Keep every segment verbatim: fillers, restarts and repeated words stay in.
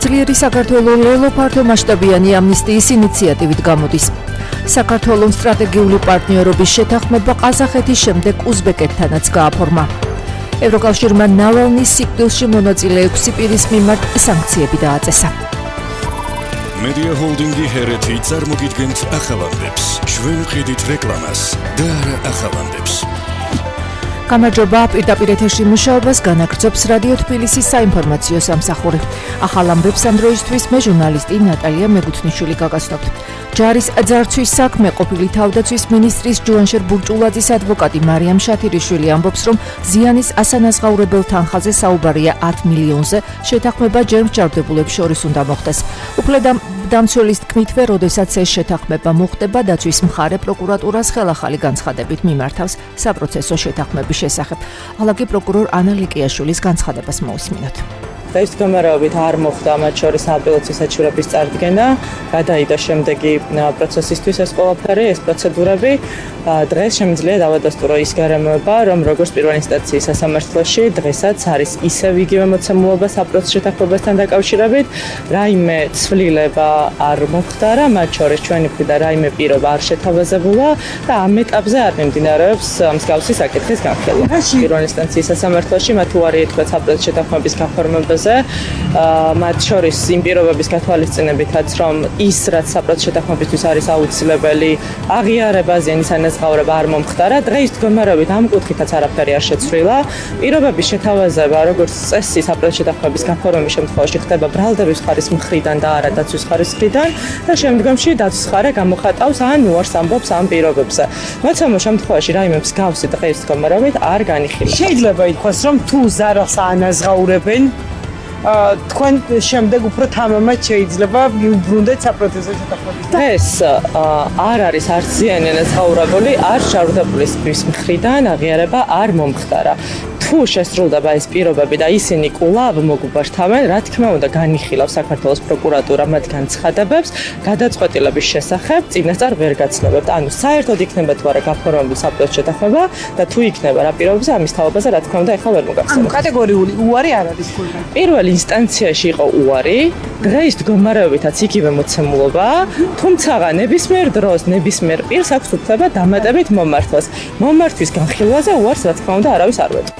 ძლიერი საქართველო ლელო ფართომასშტაბიანი ამნისტიის ინიციატივით გამოდის. საქართველოს სტრატეგიული პარტნიორობის შეთანხმება ყაზახეთის შემდეგ უზბეკეთთანაც გააფორმა. ევროკავშირმა ნავალნის სიკვდილში მონაწილე ექვსი პირის მიმართ სანქციები დააწესა. Media Holding-ი ჰერეთი წარმოგიდგენთ ახალამდებს. ჩვენ ვხედით რეკლამას და არა ახალამდებს. გამარჯობა, პირდაპირ ეთერში მუშაობას განაგრძობს რადიო თბილისის საინფორმაციო სამსახური. ახალ ამბებს ამ დროისთვის მე ჟურნალისტი ნატალია მეგუთნიშვილი გაგაცნობთ. ჯარის ძარცვის საქმე ყოფილი თავდაცვის მინისტრის ჯუანშერ ბურჭულაძის ადვოკატი მარიამ შათირიშვილი ამბობს, რომ ზიანის ასანაზღაურებელ თანხაზე საუბარია ათ მილიონზე, შეთანხმება ჯერ მსჯავრდებულებს შორის უნდა მოხდეს. უფლედამ დამცველის თქმითვე, როდესაც ეს შეთანხმება მოხდება, დაცვის მხარე პროკურატურას ხელახალი განცხადებით მიმართავს საპროცესო შეთანხმების შესახებ. ალაგი პროკურორ ანა ლიკიაშვილის განცხადებას მოусმინოთ. დღეს გამარჯვებით არ მოხდა მათ შორის აპელაციის საჩუქრების წარდგენა, გადაიდა შემდეგი პროცესისთვის ეს ყველაფერი, ეს პროცედურები. დღეს შემიძლია დავადასტურო ის გარემოება, რომ როგორც პირველი ინსტანციის სასამართლოში დღესაც არის ისევ იგივე მოცემულობა საპროცესო შეთანხმებასთან დაკავშირებით, რაიმე ცვლილება არ მოხდარა, მათ შორის ჩვენი მხრიდან რაიმე პირობა არ შეთავაზებულა და ამ ეტაპზე არ მიმდინარეობს მსგავსი საკითხის განხილვა. პირველი ინსტანციის სასამართლოში მათ უარი ეთქვათ საპროცესო შეთანხმების გაფორმებაზე. მათ შორის იმ პირობების გათვალისწინებითაც, რომ ის, რაც საპროცესო შეთანხმებისთვის არის აუცილებელი, აღიარება ზიანის ანაზღაურება არ მომხდარა. დღეს მდგომარეობით ამ კუთხითაც არაფერი არ შეცვლილა. პირობების შეთავაზება, როგორც წესი საპროცესო შეთანხმების გაფორმების შემთხვევაში ხდება ბრალდების მხარის მხრიდან და არა დაცვის მხარის მხრიდან და შემდგომში დაცვის მხარე გამოხატავს ან უარს ამბობს ამ პირობებზე. მოცემულ შემთხვევაში რაიმე მსგავსი დღეს მდგომარეობით არ განიხილება. შეიძლება ითქვას, რომ თუ ზარალს აანაზღაურებენ, თქვენ შემდეგ უფრო თამამად შეიძლება მიუბრუნდეთ საპროცესო შეთანხმებას. ეს არ არის არც ზიანი ანაზღაურებული, არც ჯავრდაბლის მხრიდან აღიარება არ მომხდარა. თუ შესრულდება ეს პირობები და ისინი კვლავ მოგუბართავენ, რა თქმა უნდა განიხილავს საქართველოს პროკურატურა მათ განცხადებებს, გადაწყვეტილების შესახებ წინასწარ ვერ გაცნობებთ. ანუ საერთოდ იქნება თუ არა გაფორმებული საპროცესო შეთანხმება და თუ იქნება რა პირობებზე, ამის თაობაზე რა თქმა უნდა ახლა ვერ მოგახსენებთ. ანუ კატეგორიული უარი არ არის ხოლმე. პირველ ინსტანციაში იყო უარი, დღეს მდგომარეობითაც იგივე მოცემულობა, თუმცა ნებისმიერ დროს ნებისმიერ პირს აქვს უფლება დამატებით მომართვას. მომართვის განხილვაზე უარს რა თქმა უნდა არავის არ ვეტყვის.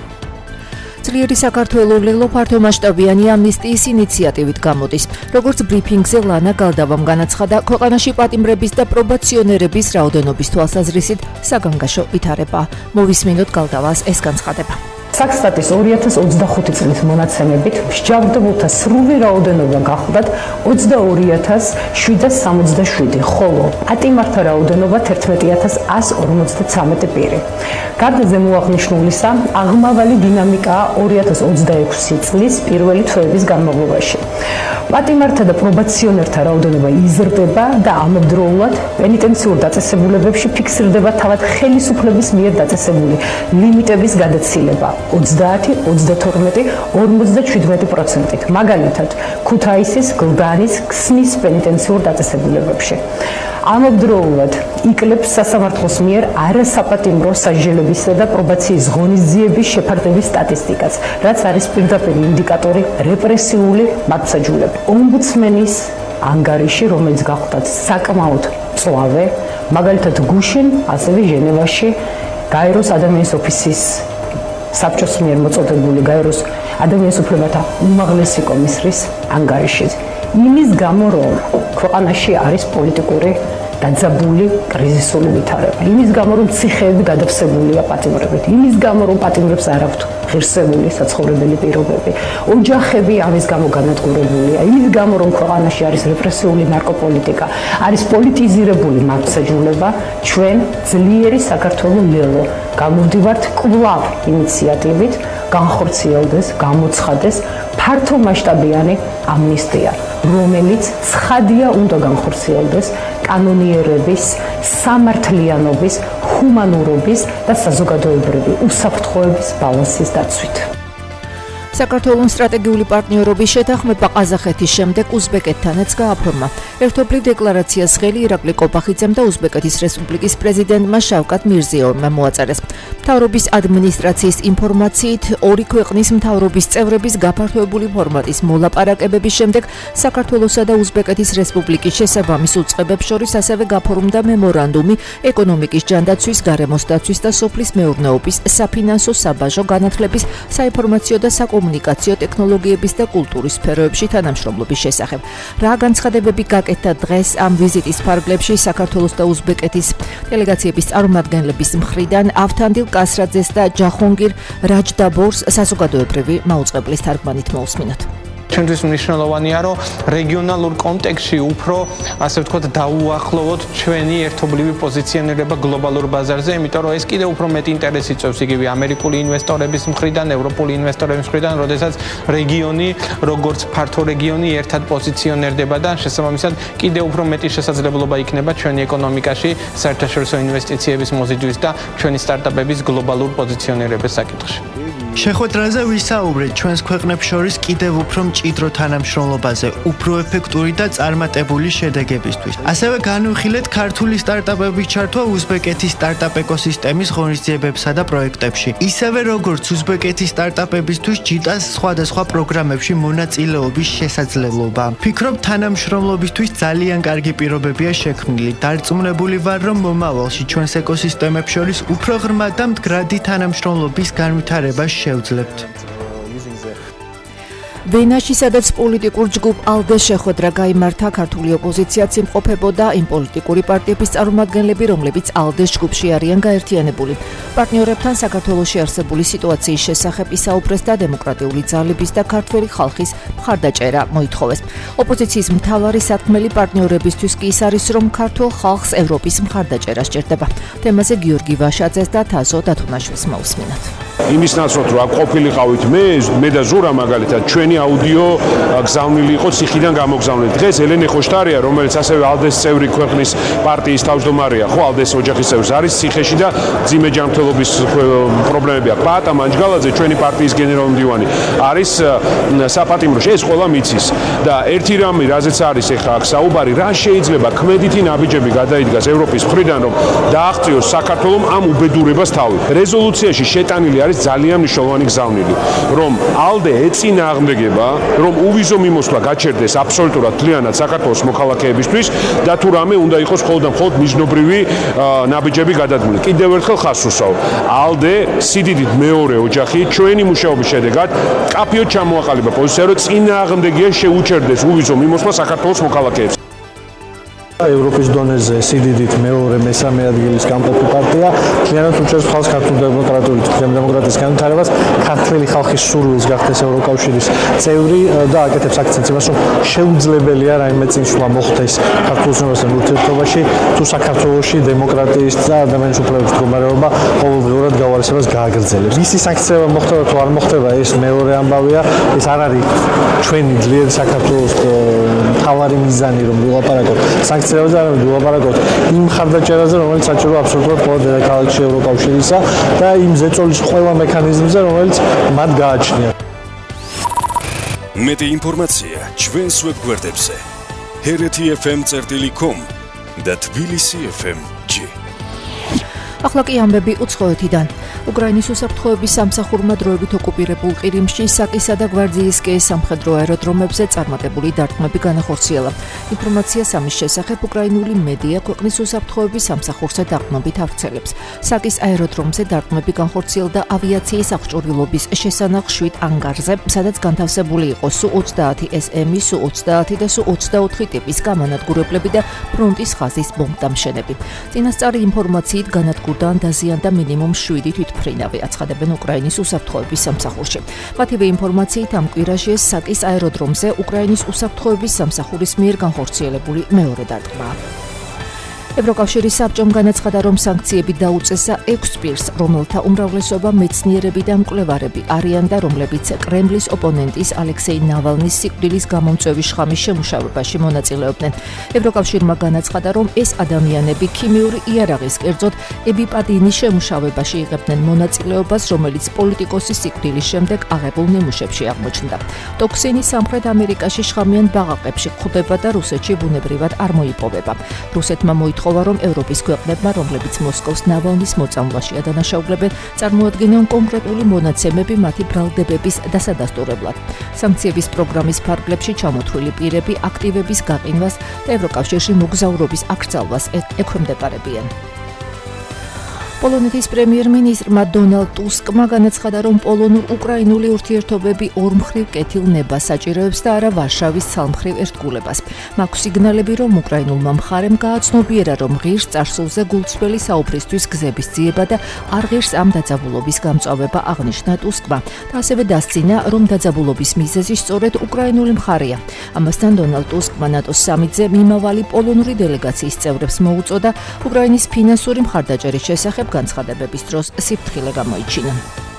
ძლიერი საქართველო ლელო ფართომასშტაბიანი ამნისტიის ინიციატივით გამოდის. როგორც ბრიფინგზე ლანა გალდავამ განაცხადა, ქვეყანაში პატიმრების და პრობაციონერების რაოდენობის თვალსაზრისით საგანგაშო ვითარება. მოვისმინოთ გალდავას ეს განცხადება. საქსტატის ორი ათას ოცდახუთი წლის მონაცემებით მსჯავრდებულთა სრული რაოდენობა გახლდათ ოცდაორი ათას შვიდსათ სამოცდაშვიდი, ხოლო პატიმართა რაოდენობა თერთმეტი ათას ასს ორმოცდაცამეტი პირი. გარდა ზემოაღნიშნულისა, აღმავალი დინამიკაა ორი ათას ოცდაექვსი წლის პირველი თვეების განმავლობაში. პატიმართა და პრობაციონერთა რაოდენობა იზრდება და ამავდროულად პენიტენციურ დაწესებულებებში ფიქსირდება თავად ხელისუფლების მიერ დაწესებული ლიმიტების გადაცილება. ოცდაათი, ოცდათორმეტი, ორმოცდაჩვიდმეტი პროცენტით. მაგალითად, ქუთაისის, გლდანის, ქსნის პენიტენციურ დაწესებულებებში. ამავდროულად იკლებს სასამართლოს მიერ არასაპატიმრო სასჯელებისა და პრობაციის ღონისძიების შეფარდების სტატისტიკას, რაც არის პირდაპირ ინდიკატორი რეპრესიული მართლმსაჯულების. ომბუდსმენის ანგარიში, რომელიც გახლდათ საკმაოდ მწვავე, მაგალითად გუშინ, ასევე ჟენევაში გაეროს ადამიანის ოფისის საბჭოს მიერ მოწოდებული გაეროს ადამიანის უფლებათა უმაღლესი კომისრის ანგარიში. იმის გამო, რომ ქვეყანაში არის პოლიტიკური დაძაბული კრიზისული ვითარება. იმის გამო, რომ ციხეები გადავსებულია პატიმრებით. იმის გამო, რომ პატიმრებს არ აქვთ ღირსეული საცხოვრებელი პირობები. ოჯახები ამის გამო განადგურებულია. იმის გამო, რომ ქვეყანაში არის რეპრესიული ნარკოპოლიტიკა, არის პოლიტიზირებული მართლმსაჯულება, ჩვენ ძლიერი საქართველო ლელო გამოვდივართ კვლავ ინიციატივით განხორციელდეს, გამოცხადეს ფართომასშტაბიანი ამნისტია, რომელიც ცხადია უნდა განხორციელდეს კანონიერების, სამართლიანობის, ჰუმანურობის და საზოგადოებრივი უსაფრთხოების ბალანსის დაცვით. საქართველოს სტრატეგიული პარტნიორობის შეთანხმება ყაზახეთის შემდეგ უზბეკეთთანაც გააფორმა. ერთობლივ დეკლარაციას ხელი ირაკლი კობახიძემ და უზბეკეთის რესპუბლიკის პრეზიდენტმა შავკატ მირზიევმა მოაწერეს. მთავრობის ადმინისტრაციის ინფორმაციით, ორი ქვეყნის მთავრობის წევრების გაფართოებული ფორმატის მოლაპარაკებების შემდეგ საქართველოსა და უზბეკეთის რესპუბლიკის შესაბამის უწყებებს შორის ასევე გაფორმდა მემორანდუმი ეკონომიკის ჯანდაცვის, გარემოს დაცვის და სოფლის მეურნეობის, საფინანსო, საბაჟო განათლების, საინფორმაციო და საკომუნიკაციო ტექნოლოგიების და კულტურის სფეროებში თანამშრომლობის შესახებ. რა განცხადებები გაკეთდა დღეს ამ ვიზიტის ფარგლებში საქართველოს და უზბეკეთის დელეგაციების წარმომადგენლების მხრიდან ავთანდილ კასრაძეს და ჯახონგირ რაჯდაბორს საზოგადოებრივი მაუწყებლის თარგმანით მოусმინოთ. ჩვენთვის მნიშვნელოვანია, რომ რეგიონალურ კონტექსტში უფრო, ასე ვთქვათ, დაუახლოვოთ ჩვენი ერთობლივი პოზიციონირება გლობალურ ბაზარზე, იმიტომ რომ ეს კიდევ უფრო მეტი ინტერესი წევს იგივე ამერიკული ინვესტორების მხრიდან, ევროპული ინვესტორების მხრიდან, როდესაც რეგიონი, როგორც ფართო რეგიონი, ერთად პოზიციონირდება და შესაბამისად კიდევ უფრო მეტი შესაძლებლობა იქნება ჩვენი ეკონომიკაში საერთაშორისო ინვესტიციების მოზიდვის და ჩვენი სტარტაპების გლობალურ პოზიციონირების საკითხში. შეხვედრაზე ვისაუბრეთ ჩვენს ქვეყნებს შორის კიდევ უფრო მჭიდრო თანამშრომლობაზე, უფრო ეფექტური და წარმატებული შედეგებისთვის. ასევე განვიხილეთ ქართული სტარტაპების ჩართვა უზბეკეთის სტარტაპ ეკოსისტემის ღონისძიებებსა და პროექტებში. ისევე როგორც უზბეკეთის სტარტაპებისთვის ჯიტას სხვადასხვა პროგრამებში მონაწილეობის შესაძლებლობა. ფიქრობ, თანამშრომლობისთვის ძალიან კარგი პირობებია შექმნილი. დარწმუნებული ვარ, რომ მომავალში ჩვენს ეკოსისტემებს შორის უფრო ღრმა და მდგრადი თანამშრომლობის განვითარება შევძლებთ. ვენაში, სადაც პოლიტიკურ ჯგუფ ალდე შეხვედრა გაიმართა, ქართული ოპოზიციაც იმყოფებოდა, იმ პოლიტიკური პარტიების წარმომადგენლები, რომლებიც ალდეს ჯგუფში არიან გაერთიანებული. პარტნიორებთან საქართველოში არსებული სიტუაციის შესახებ ისაუბრეს და დემოკრატიული ძალების და ქართველი ხალხის მხარდაჭერა მოითხოვეს. ოპოზიციის მთავარი საქმელი პარტნიორებისთვის კი ის არის, რომ ქართულ ხალხს ევროპის მხარდაჭერა სჭირდება. თემაზე გიორგი ვაშაძეს და თაზო დათუნაშვილს მოусმინოთ. იმის ნაცვლად რომ აქ ყოფილიყავით მე, მე და ზურა მაგალითად ჩვენი აუდიო გზავნილი იყო ციხიდან გამოგზავნილი. დღეს ელენე ხოშტარია, რომელიც ასევე ალდეს წევრი ქვეყნის პარტიის თავმჯდომარეა, ხო, ალდეს ოჯახის წევრს არის ციხეში და ძიმე ჯანმრთელობის პრობლემები აქვს. პაატა მანჯგალაძე, ჩვენი პარტიის გენერალური მდივანი, არის საპატიმროში, ეს ყველა მიცის. და ერთი რამე, რაზეც არის ახლა აქ საუბარი, რა შეიძლება ქმედითი ნაბიჯები გადაიდგას ევროპის მხრიდან, რომ დააღწიოს საქართველოს ამ უბედურებას თავი. რეზოლუციაში შეტანილი არის ძალიან მნიშვნელოვანი გზავნილი, რომ ალდე ეწინააღმდეგება, რომ უვიზო მიმოსვლა გაჩერდეს აბსოლუტურად მთლიანად საქართველოს მოქალაქეებისთვის და თუ რამე უნდა იყოს მხოლოდ და მხოლოდ მიზნობრივი ნაბიჯები გადადგმული. კიდევ ერთხელ ხაზს უსვავ, ალდე სიდიდით მეორე ოჯახი ჩვენი მუშაობის შედეგად კაფეოდ ჩამოაყალიბა პოზიცია, რომ წინააღმდეგია შეუჩერდეს უვიზო მიმოსვლა საქართველოს მოქალაქეებს. ევროპის დონეზე სიდიდით მეორე მესამე ადგილის გამყოფი პარტია მთლიანად უჭერს ხალხს ქართულ დემოკრატიული დემოკრატიის განვითარებას, ქართველი ხალხის სურვილს გახდეს ევროკავშირის წევრი და აკეთებს აქცენტს იმას, რომ შეუძლებელია რაიმე წინსვლა მოხდეს ქართულ ოცნებასთან ურთიერთობაში, თუ საქართველოში დემოკრატიის და ადამიანის უფლებების მდგომარეობა ყოველდღიურად გავარესებას გააგრძელებს. მისი სანქცია მოხდება თუ არ მოხდება, ეს მეორე ამბავია, ეს არ არის ჩვენი ძლიერი საქართველოს მთავარი მიზანი, რომ ვილაპარაკოთ სანქციებზე, არამედ ვილაპარაკოთ იმ მხარდაჭერაზე, რომელიც საჭირო აბსოლუტურად ყველა დედაქალაქში ევროკავშირისა და იმ ზეწოლის ყველა მექანიზმზე, რომელიც მათ გააჩნია. მეტი ინფორმაცია ჩვენს ვებგვერდებზე ჰერეთი ეფ ემ წერტილი კომ და თბილისი ეფ ემ ჯი. ახლა კი ამბები უცხოეთიდან. უკრაინის უსაფრთხოების სამსახურმა დროებით ოკუპირებულ ყირიმში საკისა და გვარდიისკეის სამხედრო აეროდრომებზე წარმატებული დარტყმები განახორციელა. ინფორმაციას ამის შესახებ უკრაინული მედია ქვეყნის უსაფრთხოების სამსახურზე დარტყმებით ავრცელებს. საკის აეროდრომზე დარტყმები განხორციელდა ავიაციის აღჭურვილობის შესანახ შვიდ ანგარზე, სადაც განთავსებული იყო სუ ოცდაათი ეს ემი, სუ ოცდაათი და სუ ოცდაოთხი ტიპის გამანადგურებლები და ფრონტის ხაზის ბომბდამშენები. წინასწარი ინფორმაციით განადგურდა ან დაზიანდა მინიმუმ შვიდი თვითმფრინავი, აცხადებენ უკრაინის უსაფრთხოების სამსახურში. მათივე ინფორმაციით ამ კვირაში ეს საკის აეროდრომზე უკრაინის უსაფრთხოების სამსახურის მიერ განხორციელებული მეორე დარტყმაა. ევროკავშირის საბჭომ განაცხადა, რომ სანქციები დაუწესა ექვს პირს, რომელთა უმრავლესობა მეცნიერები და მკვლევარები არიან და რომლებიც კრემლის ოპონენტის ალექსეი ნავალნის სიკვდილის გამომწვევის შხამის შემუშავებაში მონაწილეობდნენ. ევროკავშირმა განაცხადა, რომ ეს ადამიანები ქიმიური იარაღის, კერძოდ ებიპადინის შემუშავებაში იღებდნენ მონაწილეობას, რომელიც პოლიტიკოსის სიკვდილის შემდეგ აღებულ ნიმუშებში აღმოჩნდა. ტოქსინი სამხრეთ ამერიკაში შხამიან ბაყაყებში გვხვდება და რუსეთში ბუნებრივად არ მოიპოვება. რუსეთმა მოითხოვა, რომ ევროპის ქვეყნებმა, რომლებიც მოსკოვს ნავალნის მოწამვლაში ადანაშაულებენ, წარმოადგინონ კონკრეტული მონაცემები მათი ბრალდებების დასადასტურებლად. სანქციების პროგრამის ფარგლებში ჩამოთვლილი პირები აქტივების გაყინვას და ევროკავშირში მოგზაურობის აკრძალვას ექვემდებარებიან. პოლონეთის პრემიერ-მინისტრმა დონალდ ტუსკმა განაცხადა, რომ პოლონურ-უკრაინული ურთიერთობები ორმხრივ კეთილნებას საჭიროებს და არა ვარშავის ცალმხრივ ერთგულებას. მაქვს სიგნალები, რომ უკრაინულმა მხარემ გააცნობიერა, რომ ღირს წარსულზე გულწრფელი საუბრისთვის გზების ძიება და არ ღირს ამ დაძაბულობის გამწვავება, აღნიშნა ტუსკმა და ასევე დასცინა, რომ დაძაბულობის მიზეზი სწორედ უკრაინული მხარეა. ამასთან დონალდ ტუსკმა ნატოს სამიტზე მიმავალი პოლონური დელეგაციის წევრებს მოუწოდა უკრაინის ფინანსური მხარდაჭერის შესახებ განცხადებების დროს სიფრთხილე გამოიჩინა.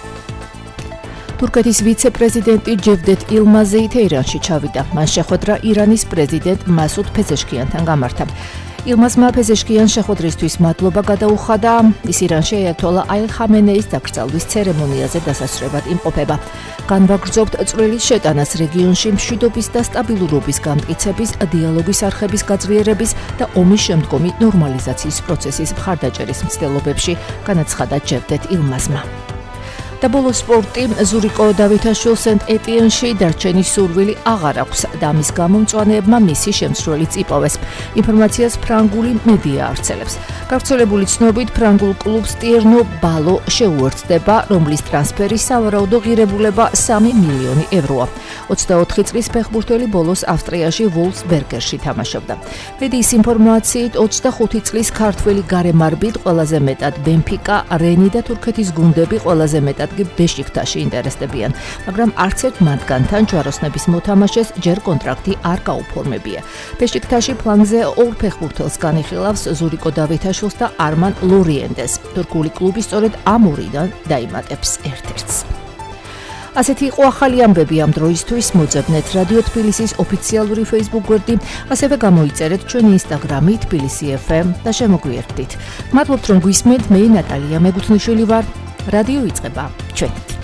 თურქეთის ვიცე-პრეზიდენტი ჯევდეტ ილმაზი თეირანში ჩავიდა. მან შეხვედრა ირანის პრეზიდენტ მასუდ ფეზეშკიანთან გამართა. ილმაზმა ფეზეშკიანს შეხვედრისთვის მადლობა გადაუხადა. ის ირანში აიათოლა აილ ხამენეის დაკრძალვის ცერემონიაზე დასასრებად იმყოფება. განვაგრძობთ წვრილის შეტანას რეგიონში მშვიდობის და სტაბილურობის გამტკიცების, დიალოგის არხების გაძლიერების და ომის შემდგომი ნორმალიზაციის პროცესის მხარდაჭერის მცდელობებში, განაცხადა ჯევდეტ ილმაზმა. და ბოლო სპორტი, ზურიკო დავითაშვილს სენტ-ეტიენში დარჩენის სურვილი აღარ აქვს და ამის გამო მწვანეებმა მისი შემცვლელიც იპოვეს. ინფორმაციას ფრანგული მედია ავრცელებს. გავრცელებული ცნობით, ფრანგულ კლუბს ტიერნო ბალო შეუერთდება, რომლის ტრანსფერის სავარაუდო ღირებულება სამი მილიონი ევროა. ოცდაოთხი წლის ფეხბურთელი ბოლოს ავსტრიაში ვოლფსბერგერში თამაშობდა. მედიის ინფორმაციით, ოცდახუთი წლის ქართველი გარემარბით ყველაზე მეტად ბენფიკა, რენი და თურქეთის გუნდები ყველაზე მეტად ბეშიქტაში ინტერესდებიან, მაგრამ არც ერთ მათგანთან ჯვაროსნების მოთამაშეს ჯერ კონტრაქტი არ გაუფორმებია. ბეშიქტაში ფლანგზე ორ ფეხბურთელს განიხილავს ზურიკო დავითაშვილს და არმან ლორიენდეს. თურქული კლუბი სწორედ ამ ორიდან დაიმატებს ერთ-ერთს. ასეთი იყო ახალი ამბები ამ დროისთვის. მოძებნეთ რადიო თბილისის ოფიციალური Facebook გვერდი, ასევე გამოიწერეთ ჩვენი Instagram-ი თბილისი ეფ ემ და შემოგვიერთდით. მადლობთ, რომ გვისმენთ. მე ნატალია მეგუთნიშვილი ვარ. რადიო იწყება ჩვენით.